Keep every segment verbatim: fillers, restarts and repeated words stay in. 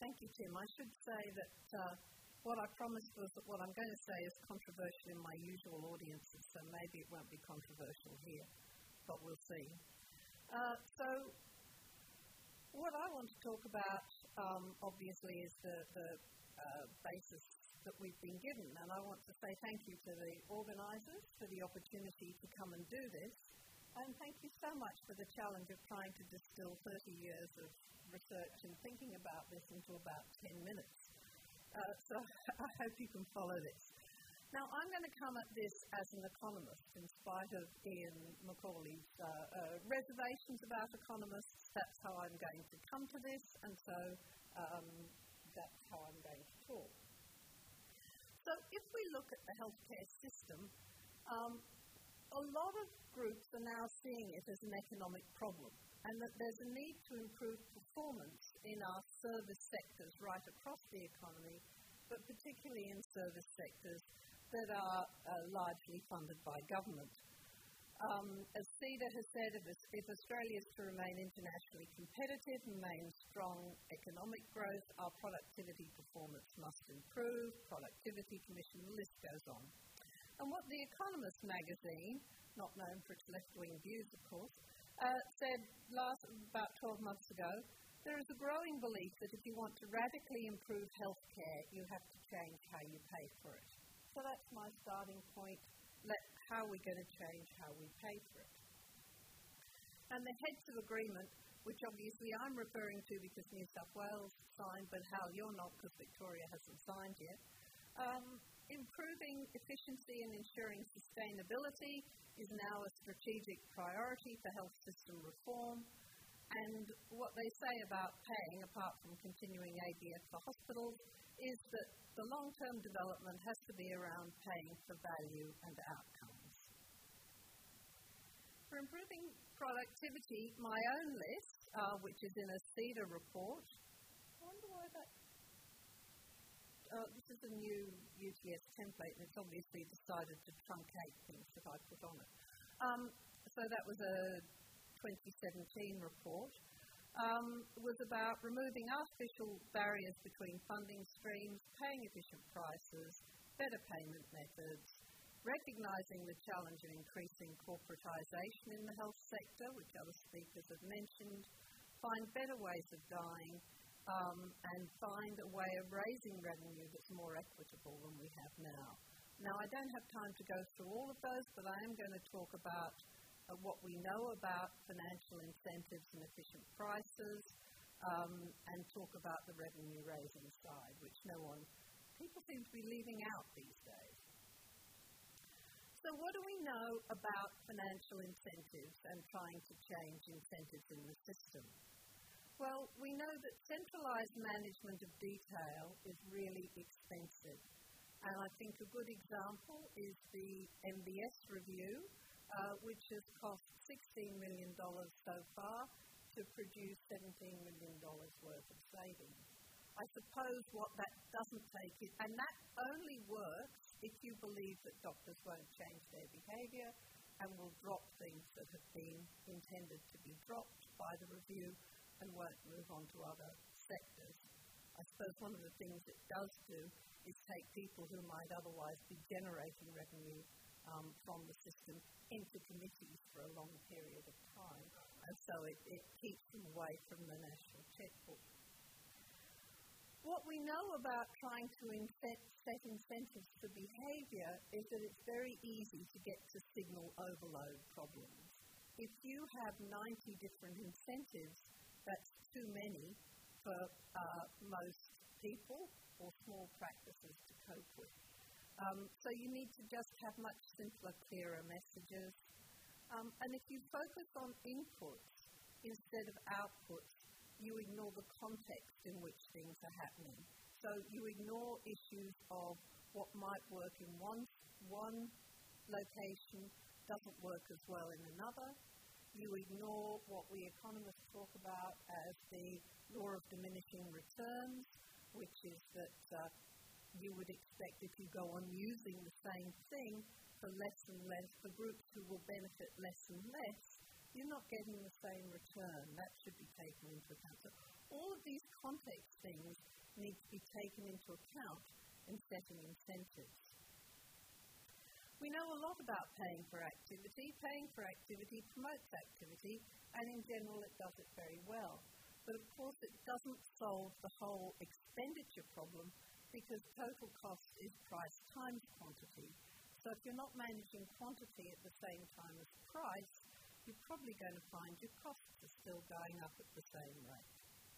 thank you, Tim. I should say that uh, what I promised was that what I'm going to say is controversial in my usual audiences, so maybe it won't be controversial here, but we'll see. Uh, so what I want to talk about, um, obviously, is the, the uh, basis that we've been given, and I want to say thank you to the organisers for the opportunity to come and do this, and thank you so much for the challenge of trying to distill thirty years of research and thinking about this into about ten minutes. Uh, so I hope you can follow this. Now, I'm going to come at this as an economist, in spite of Ian Macaulay's uh, uh, reservations about economists. That's how I'm going to come to this, and so um, that's how I'm going to talk. So if we look at the healthcare system, um, a lot of groups are now seeing it as an economic problem, and that there's a need to improve performance in our service sectors right across the economy, but particularly in service sectors that are uh, largely funded by government. Um, as CEDA has said, if, if Australia is to remain internationally competitive and maintain strong economic growth, our productivity performance must improve. Productivity Commission, the list goes on. And what The Economist magazine, not known for its left-wing views, of course, uh, said last about twelve months ago, there is a growing belief that if you want to radically improve healthcare, you have to change how you pay for it. So that's my starting point. Let, how are we going to change how we pay for it? And the heads of agreement, which obviously I'm referring to because New South Wales signed, but Hal, you're not because Victoria hasn't signed yet. Um, improving efficiency and ensuring sustainability is now a strategic priority for health system reform. And what they say about paying, apart from continuing A B F for hospitals, is that the long-term development has to be around paying for value and outcomes. For improving productivity, my own list, uh, which is in a CEDA report, I wonder why that, uh, this is a new U T S template, and it's obviously decided to truncate things that I put on it. Um, so that was a twenty seventeen report. Um, was about removing artificial barriers between funding streams, paying efficient prices, better payment methods, recognising the challenge of increasing corporatisation in the health sector, which other speakers have mentioned, find better ways of dying, um, and find a way of raising revenue that's more equitable than we have now. Now, I don't have time to go through all of those, but I am going to talk about Uh, what we know about financial incentives and efficient prices, um, and talk about the revenue-raising side, which no one, people seem to be leaving out these days. So what do we know about financial incentives and trying to change incentives in the system? Well, we know that centralised management of detail is really expensive. And I think a good example is the M B S review, Uh, which has cost sixteen million dollars so far to produce seventeen million dollars worth of savings. I suppose what that doesn't take is, and that only works if you believe that doctors won't change their behaviour and will drop things that have been intended to be dropped by the review and won't move on to other sectors. I suppose one of the things it does do is take people who might otherwise be generating revenue Um, from the system into committees for a long period of time, and so it, it keeps them away from the national checkbook. What we know about trying to incent, set incentives for behaviour is that it's very easy to get to signal overload problems. If you have ninety different incentives, that's too many for uh, most people or small practices to cope with. Um, so you need to just have much simpler, clearer messages. Um, and if you focus on inputs instead of outputs, you ignore the context in which things are happening. So you ignore issues of what might work in one, one location doesn't work as well in another. You ignore what we economists talk about as the law of diminishing returns, which is that uh, you would expect if you go on using the same thing for less and less, for groups who will benefit less and less, you're not getting the same return. That should be taken into account. So all of these context things need to be taken into account in setting incentives. We know a lot about paying for activity. Paying for activity promotes activity, and in general it does it very well. But of course it doesn't solve the whole expenditure problem, because total cost is price times quantity. So if you're not managing quantity at the same time as price, you're probably going to find your costs are still going up at the same rate.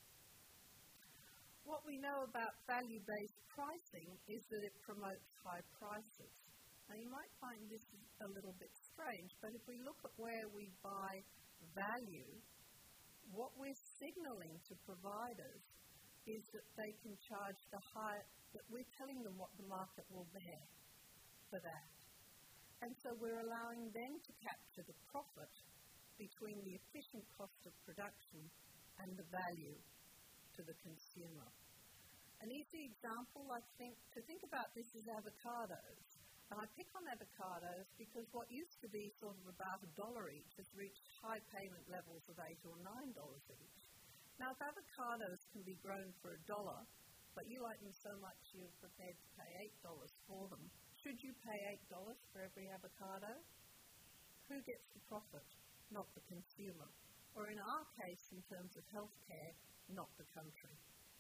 What we know about value-based pricing is that it promotes high prices. Now you might find this a little bit strange, but if we look at where we buy value, what we're signalling to providers is that they can charge the high, that we're telling them what the market will bear for that. And so we're allowing them to capture the profit between the efficient cost of production and the value to the consumer. An easy example, I think, to think about this is avocados. And I pick on avocados because what used to be sort of about a dollar each has reached high payment levels of eight or nine dollars each. Now, if avocados can be grown for a dollar, but you like them so much you're prepared to pay eight dollars for them, should you pay eight dollars for every avocado? Who gets the profit? Not the consumer. Or in our case, in terms of healthcare, not the country.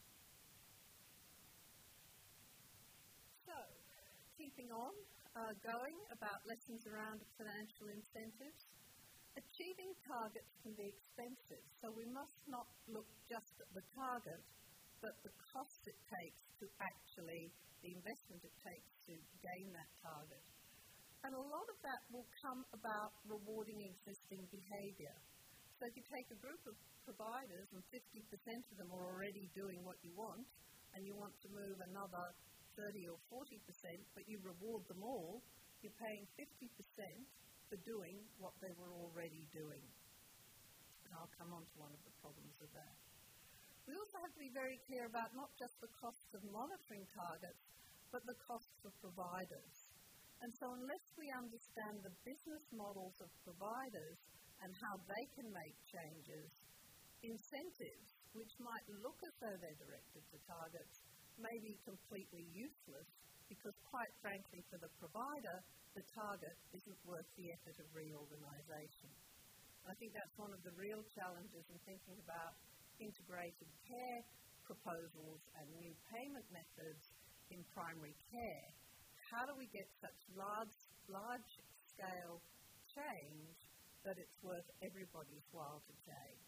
So, keeping on, uh, going about lessons around financial incentives. Achieving targets can be expensive, so we must not look just at the target, but the cost it takes to actually, the investment it takes to gain that target. And a lot of that will come about rewarding existing behaviour. So if you take a group of providers and fifty percent of them are already doing what you want, and you want to move another thirty or forty percent, but you reward them all, you're paying fifty percent for doing what they were already doing. And I'll come on to one of the problems of that. We also have to be very clear about not just the costs of monitoring targets, but the costs for providers. And so unless we understand the business models of providers and how they can make changes, incentives, which might look as though they're directed to targets, may be completely useless, because quite frankly for the provider, the target isn't worth the effort of reorganisation. I think that's one of the real challenges in thinking about integrated care proposals and new payment methods in primary care. How do we get such large, large-scale change that it's worth everybody's while to change?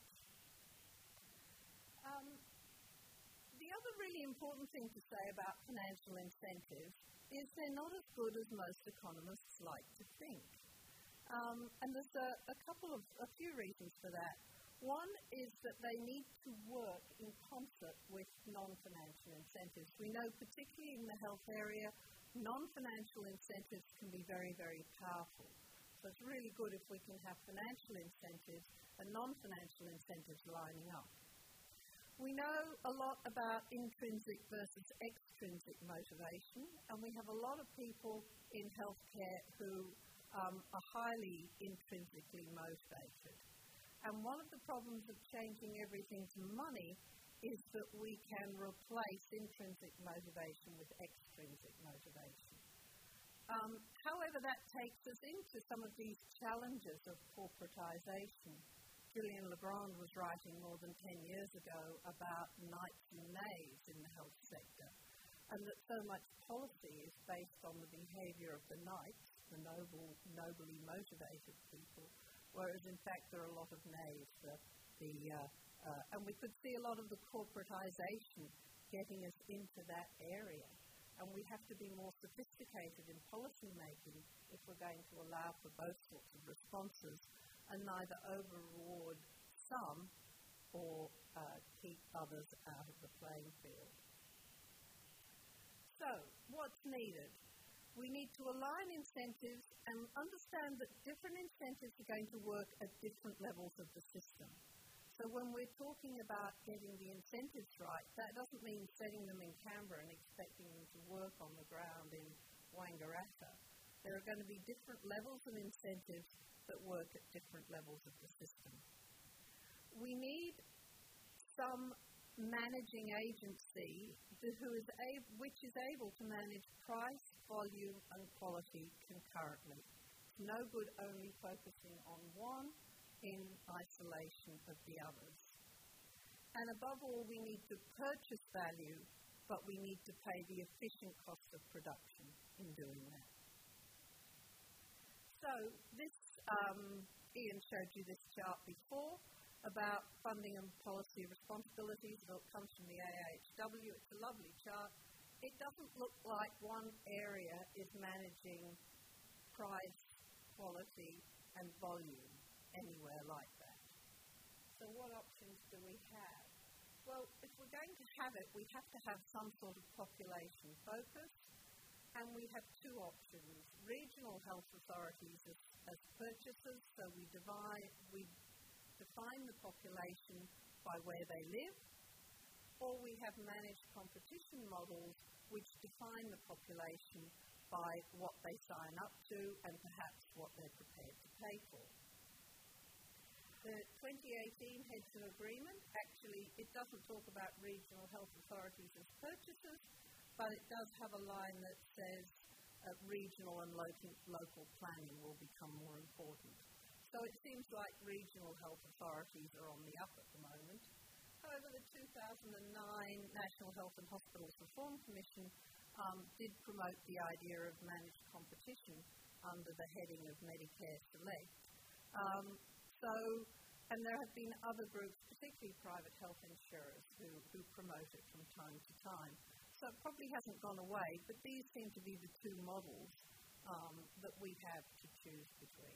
Um, The other really important thing to say about financial incentives is they're not as good as most economists like to think. Um, and there's a, a couple of, a few reasons for that. One is that they need to work in concert with non-financial incentives. We know, particularly in the health area, non-financial incentives can be very, very powerful. So it's really good if we can have financial incentives and non-financial incentives lining up. We know a lot about intrinsic versus extrinsic motivation, and we have a lot of people in healthcare who um, are highly intrinsically motivated. And one of the problems of changing everything to money is that we can replace intrinsic motivation with extrinsic motivation. Um, however, that takes us into some of these challenges of corporatisation. Gillian LeBrand was writing more than ten years ago about knights and knaves in the health sector, and that so much policy is based on the behaviour of the knights, the noble, nobly motivated people, whereas in fact there are a lot of knaves. The, the, uh, uh, and we could see a lot of the corporatisation getting us into that area. And we have to be more sophisticated in policy making if we're going to allow for both sorts of responses and neither over-reward some or uh, keep others out of the playing field. So, what's needed? We need to align incentives and understand that different incentives are going to work at different levels of the system. So when we're talking about getting the incentives right, that doesn't mean setting them in Canberra and expecting them to work on the ground in Wangaratta. There are going to be different levels of incentives that work at different levels of the system. We need some managing agency who is a- which is able to manage price, volume and quality concurrently. It's no good only focusing on one in isolation of the others. And above all, we need to purchase value, but we need to pay the efficient cost of production in doing that. So this, um, Ian showed you this chart before about funding and policy responsibilities. It comes from the A H W. It's a lovely chart. It doesn't look like one area is managing price, quality and volume anywhere like that. So what options do we have? Well, if we're going to have it, we have to have some sort of population focus, and we have two options. Regional health authorities as, as purchasers, so we divide, we define the population by where they live, or we have managed competition models which define the population by what they sign up to and perhaps what they're prepared to pay for. The twenty eighteen Hedson Agreement, actually, it doesn't talk about regional health authorities as purchasers, but it does have a line that says uh, regional and local, local planning will become more important. So it seems like regional health authorities are on the up at the moment. However, the two thousand nine National Health and Hospitals Reform Commission um, did promote the idea of managed competition under the heading of Medicare Select. Um, So, and there have been other groups, particularly private health insurers, who, who promote it from time to time. So it probably hasn't gone away, but these seem to be the two models um, that we have to choose between.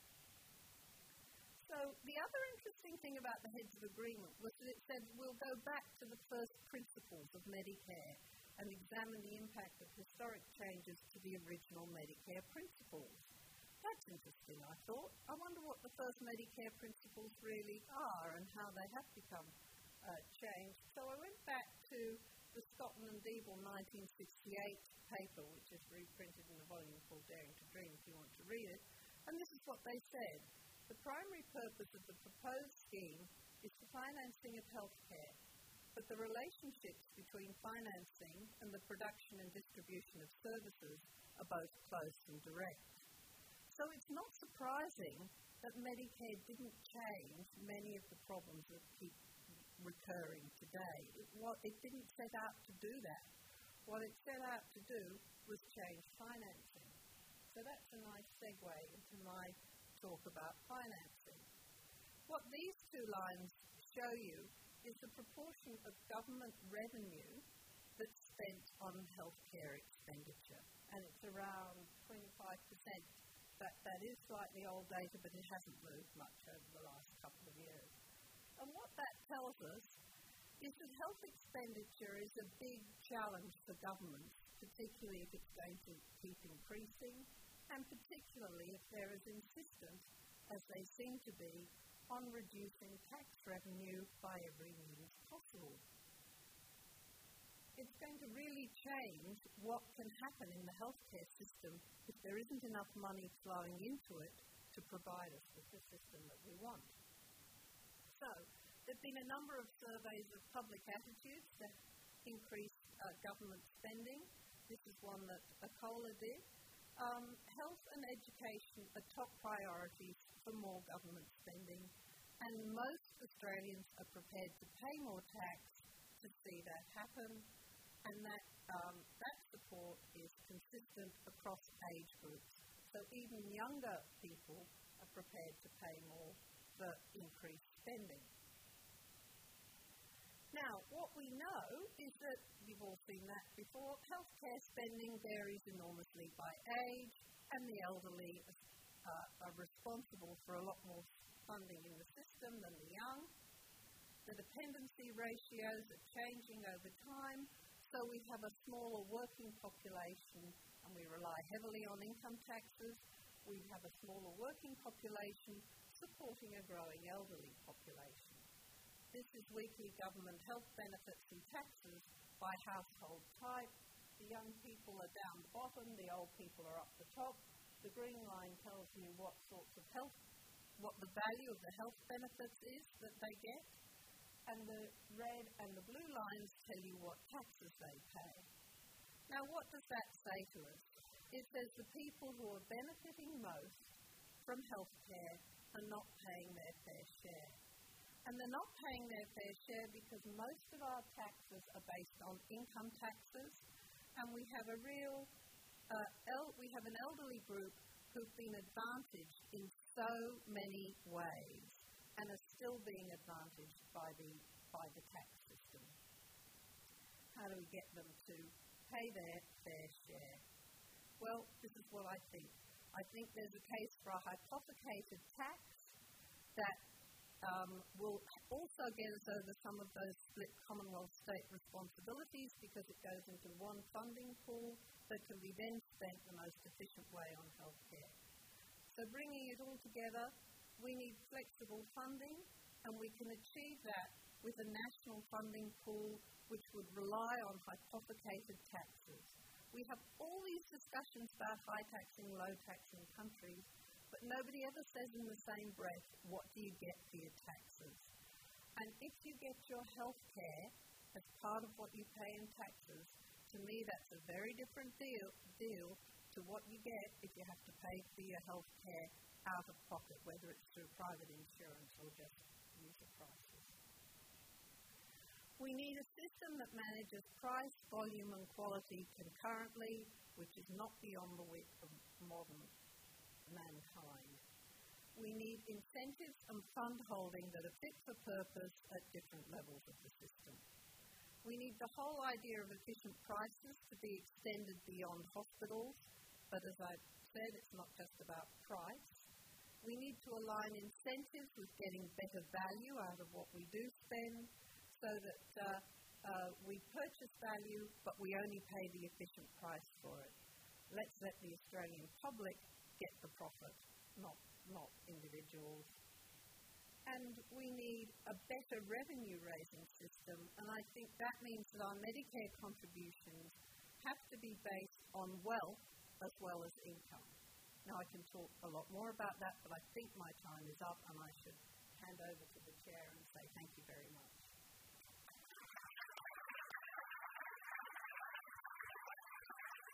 So the other interesting thing about the Heads of Agreement was that it said we'll go back to the first principles of Medicare and examine the impact of historic changes to the original Medicare principles. That's interesting, I thought. I wonder what the first Medicare principles really are and how they have become uh, changed. So I went back to the Scotland and Deeble nineteen sixty-eight paper, which is reprinted in a volume called Daring to Dream if you want to read it. And this is what they said. The primary purpose of the proposed scheme is the financing of healthcare, but the relationships between financing and the production and distribution of services are both close and direct. So it's not surprising that Medicare didn't change many of the problems that keep recurring today. It, what, it didn't set out to do that. What it set out to do was change financing. So that's a nice segue into my talk about financing. What these two lines show you is the proportion of government revenue that's spent on healthcare expenditure. And it's around twenty-five percent. That, that is slightly old data, but it hasn't moved much over the last couple of years. And what that tells us is that health expenditure is a big challenge for governments, particularly if it's going to keep increasing, and particularly if they're as insistent, as they seem to be, on reducing tax revenue by every means possible. It's going to really change what can happen in the healthcare system if there isn't enough money flowing into it to provide us with the system that we want. So, there have been a number of surveys of public attitudes that increase uh, government spending. This is one that ACOLA did. Um, health and education are top priorities for more government spending, and most Australians are prepared to pay more tax to see that happen. And that, um, that support is consistent across age groups. So even younger people are prepared to pay more for increased spending. Now, what we know is that, you've all seen that before, healthcare spending varies enormously by age, and the elderly uh, are responsible for a lot more funding in the system than the young. The dependency ratios are changing over time. So we have a smaller working population and we rely heavily on income taxes. We have a smaller working population supporting a growing elderly population. This is weekly government health benefits and taxes by household type. The young people are down the bottom, the old people are up the top. The green line tells you what sorts of health, what the value of the health benefits is that they get. and the red and the blue lines tell you what taxes they pay. Now, what does that say to us? It says the people who are benefiting most from healthcare are not paying their fair share. And they're not paying their fair share because most of our taxes are based on income taxes, and we have a real, uh, el- we have an elderly group who've been advantaged in so many ways and are still being advantaged by the, by the tax system. How do we get them to pay their fair share? Well, this is what I think. I think there's a case for a hypothecated tax that um, will also get us over some of those split Commonwealth state responsibilities because it goes into one funding pool that can be then spent the most efficient way on healthcare. So bringing it all together, we need flexible funding, and we can achieve that with a national funding pool which would rely on hypothecated taxes. We have all these discussions about high taxing, low taxing countries, but nobody ever says in the same breath, what do you get for your taxes? And if you get your health care as part of what you pay in taxes, to me that's a very different deal, deal to what you get if you have to pay for your health care out of pocket, whether it's through private insurance or just user prices. We need a system that manages price, volume and quality concurrently, which is not beyond the wit of modern mankind. We need incentives and fund holding that are fit for purpose at different levels of the system. We need the whole idea of efficient prices to be extended beyond hospitals, but as I've said, it's not just about price. We need to align incentives with getting better value out of what we do spend so that uh, uh, we purchase value, but we only pay the efficient price for it. Let's let the Australian public get the profit, not, not individuals. And we need a better revenue-raising system, and I think that means that our Medicare contributions have to be based on wealth as well as income. Now, I can talk a lot more about that, but I think my time is up, and I should hand over to the chair and say thank you very much.